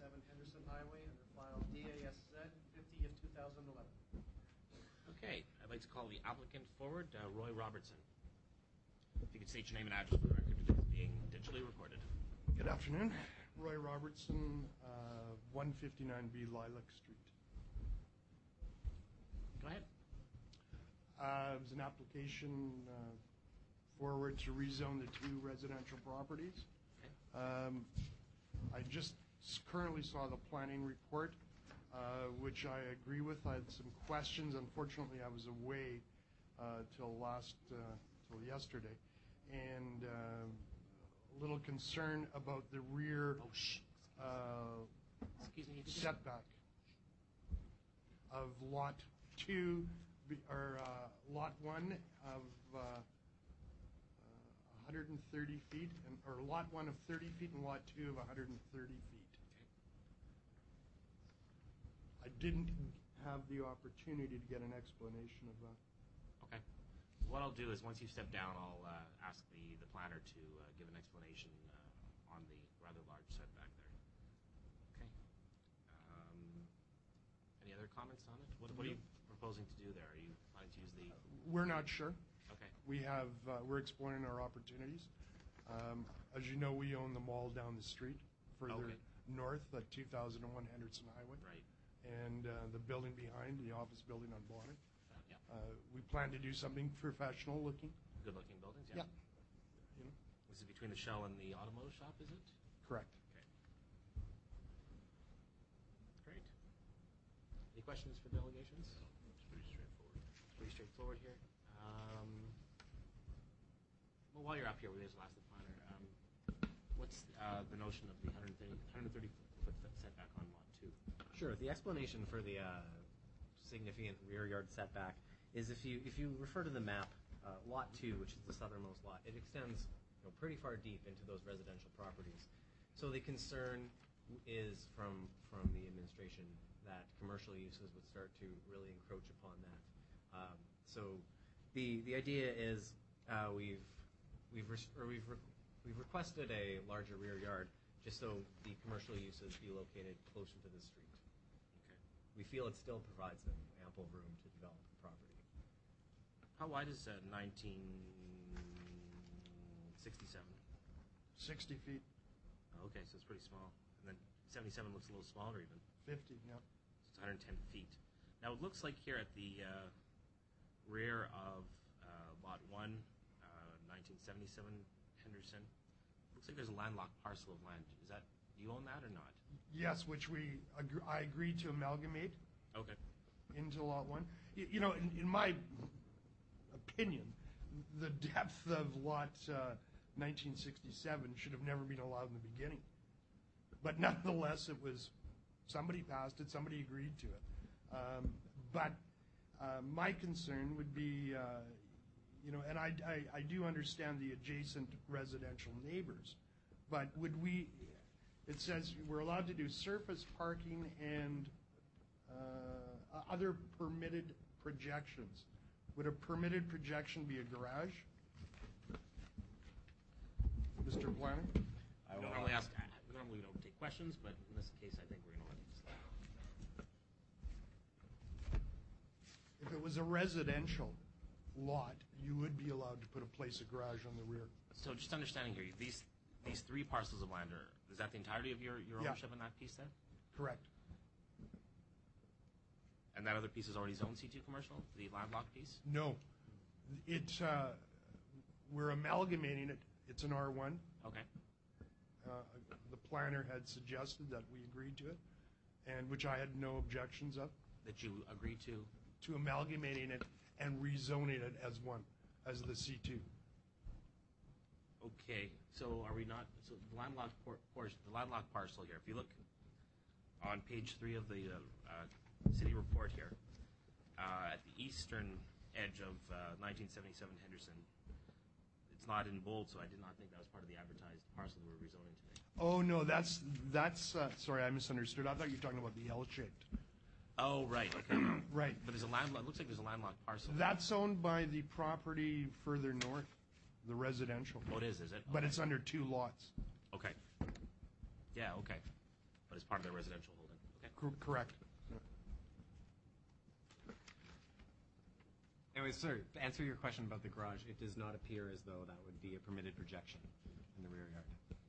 Henderson Highway under file DASZ 50 of 2011. Okay, I'd like to call the applicant forward, Roy Robertson. If you could state your name and address for the record, it is being digitally recorded. Good afternoon. Roy Robertson, 159B Lilac Street. Go ahead. It was an application forward to rezone the two residential properties. Okay. I just currently saw the planning report, which I agree with. I had some questions. Unfortunately, I was away till yesterday, and a little concern about the rear setback of lot 2 or lot 1 of 130 feet, or lot 1 of 30 feet and lot 2 of 130 feet. Okay. I didn't have the opportunity to get an explanation of that. Okay. What I'll do is once you step down, I'll ask the planner to give an explanation on the rather large setback there. Okay. Any other comments on it? What are you proposing to do there? Are you planning to use the... We're not sure. Okay. We're exploring our opportunities. As you know, we own the mall down the street further north at 2001 Henderson Highway. Right. And the building behind, the office building on Bonner. Yeah. We plan to do something professional looking. Good looking buildings, yeah. Yeah. You know? This is between the Shell and the automotive shop, is it? Correct. Okay. Great. Any questions for delegations? It's pretty straightforward. Pretty straightforward here. Well, while you're up here, we just ask the planner, what's the notion of the 130 foot setback on lot 2? Sure. The explanation for the significant rear yard setback is if you refer to the map, lot 2, which is the southernmost lot, it extends pretty far deep into those residential properties. So the concern is from the administration that commercial uses would start to really encroach upon that. So the idea is we've requested a larger rear yard just so the commercial uses be located closer to the street. Okay. We feel it still provides them ample room to develop the property. How wide is 1967? 60 feet. Okay, so it's pretty small. And then 77 looks a little smaller even. 50, yeah. So it's 110 feet. Now it looks like here at the rear of lot 1, 1977 Henderson, looks like there's a landlocked parcel of land. Do you own that or not? Yes, which I agreed to amalgamate. Okay. Into lot 1. In my opinion, the depth of lot 1967 should have never been allowed in the beginning. But nonetheless, somebody passed it, somebody agreed to it. But my concern would be, and I do understand the adjacent residential neighbors, but it says we're allowed to do surface parking and other permitted projections. Would a permitted projection be a garage? Mr. Planner? We normally don't take questions, but in this case, I think we're going to let it slide. If it was a residential lot, you would be allowed to put a garage on the rear. So just understanding here, these 3 parcels of land, is that the entirety of your ownership in that piece then? Correct. And that other piece is already zone C2 commercial, the landlocked piece? No. We're amalgamating it. It's an R1. Okay. The planner had suggested that we agreed to it, and which I had no objections of. That you agreed to? To amalgamating it and rezoning it as the C2. Okay, so are we not? So the landlocked parcel here. If you look on page 3 of the city report here, at the eastern edge of 1977 Henderson, it's not in bold, so I did not think that was part of the advertised parcel that we're rezoning today. Oh no, that's sorry, I misunderstood. I thought you were talking about the L-shaped. Oh right, okay. Right. But there's it looks like there's a landlocked parcel. That's owned by the property further north, the residential. Oh, it is it? But it's under 2 lots. Okay. Yeah, okay. but as part of their residential holding. Okay. Correct. Anyway, sir, to answer your question about the garage, it does not appear as though that would be a permitted projection in the rear yard.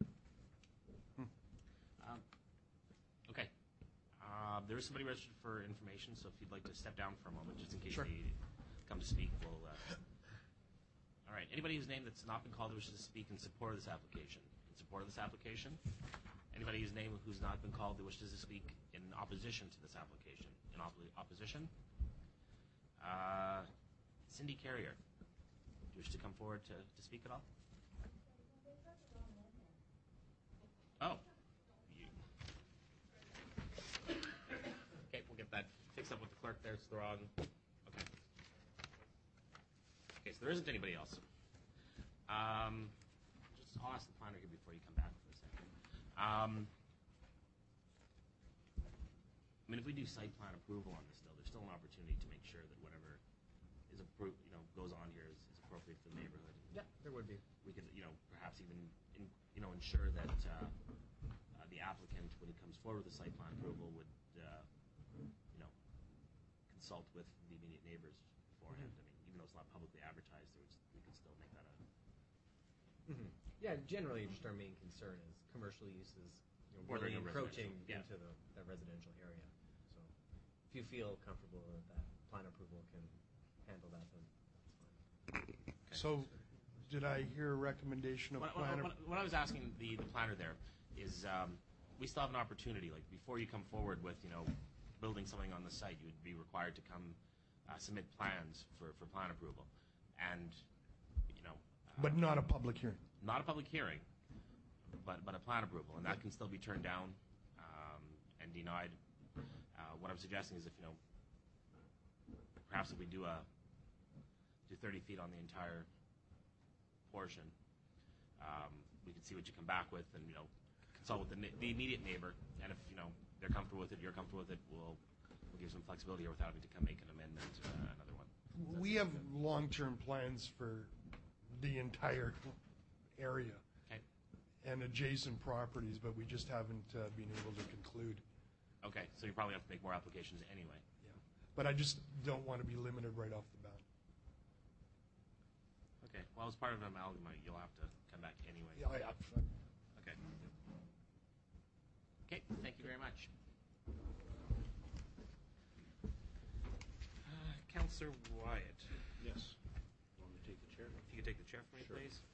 Okay. There is somebody registered for information, so if you'd like to step down for a moment, just in case Sure. they come to speak, we'll... All right. Anybody whose name that's not been called wishes to speak in support of this application? In support of this application? Anybody whose name who's not been called that wishes to speak in opposition to this application? In opposition? Cindy Carrier, do you wish to come forward to speak at all? Oh. Okay, we'll get that fixed up with the clerk there. It's the wrong... Okay. Okay, so there isn't anybody else. I'll ask the planner here before you come back for a second. I mean, if we do site plan approval on this, though, there's still an opportunity to make sure that whatever is approved, goes on here is appropriate for the neighborhood. Yeah, there would be. We could, perhaps even, ensure that the applicant, when he comes forward with the site plan approval, would, consult with the immediate neighbors beforehand. I mean, even though it's not publicly advertised, we could still make that a... Yeah, generally, just our main concern is commercial uses, Bordering really a encroaching residential, yeah. into the residential area. So, if you feel comfortable that plan approval can handle that, then that's fine. So, did I hear a recommendation of planner? What I was asking the planner there is, we still have an opportunity, like before you come forward with, building something on the site, you would be required to come submit plans for plan approval. And, But not a public hearing. not a public hearing, but a plan approval, and that can still be turned down and denied. What I'm suggesting is if, perhaps if we do 30 feet on the entire portion, we can see what you come back with and, consult with the immediate neighbor, and if, they're comfortable with it, you're comfortable with it, we'll give some flexibility here without having to come make an amendment, another one. We have long-term plans for the entire area Okay. and adjacent properties, but we just haven't been able to conclude. Okay, so you probably have to make more applications anyway. Yeah. But I just don't want to be limited right off the bat. Okay, well, as part of an amalgam, you'll have to come back anyway. Yeah, Okay. Okay, thank you very much. Councillor Wyatt. Yes. Want me to take the chair? If you could take the chair for me, Sure. please.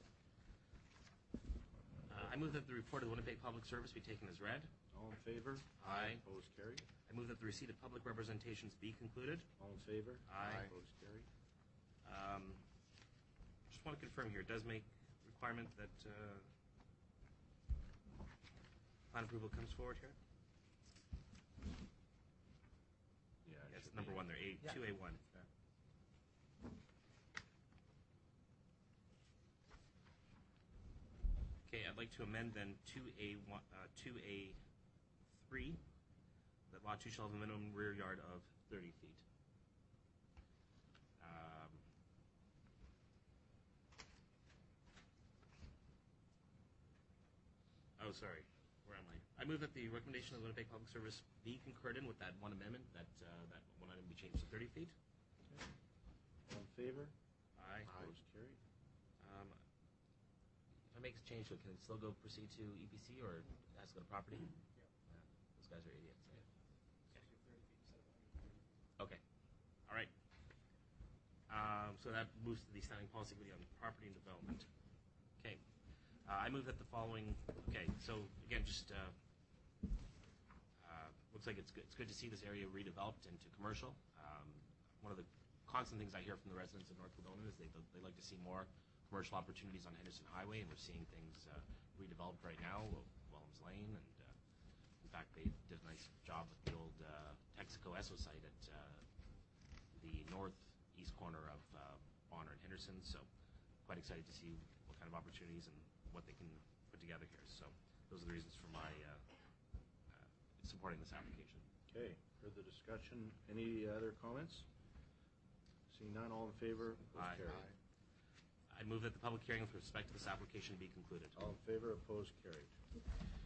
I move that the report of the Winnipeg Public Service be taken as read. All in favor? Aye. Opposed, carried. I move that the receipt of public representations be concluded. All in favor? Aye. Opposed, carried. Just want to confirm here, it does make requirement that plan approval comes forward here? Yeah. Yes, number one there, 2A1. Okay, I'd like to amend then 2A3, that lot 2 shall have a minimum rear yard of 30 feet. Oh, sorry. Where am I? I move that the recommendation of the Winnipeg Public Service be concurred in with that one amendment, that one item be changed to 30 feet. All in favor? Aye. Opposed, carried. If I make a change to it, can it still go proceed to EPC, or it has to go to property? Yeah. Those guys are idiots. Okay. All right. So that moves to the Standing Policy Committee on Property and Development. Okay. I move that the following. Okay. So again, just looks like it's good to see this area redeveloped into commercial. One of the constant things I hear from the residents of North Kildonan is they like to see more commercial opportunities on Henderson Highway, and we're seeing things redeveloped right now, Wellams Lane, and in fact they did a nice job with the old Texaco Esso site at the northeast corner of Bonner and Henderson, so quite excited to see what kind of opportunities and what they can put together here. So those are the reasons for my supporting this application. Okay, further discussion. Any other comments? Seeing none, all in favor? Opposed, Aye. carried. I move that the public hearing with respect to this application be concluded. All in favor? Opposed, carried.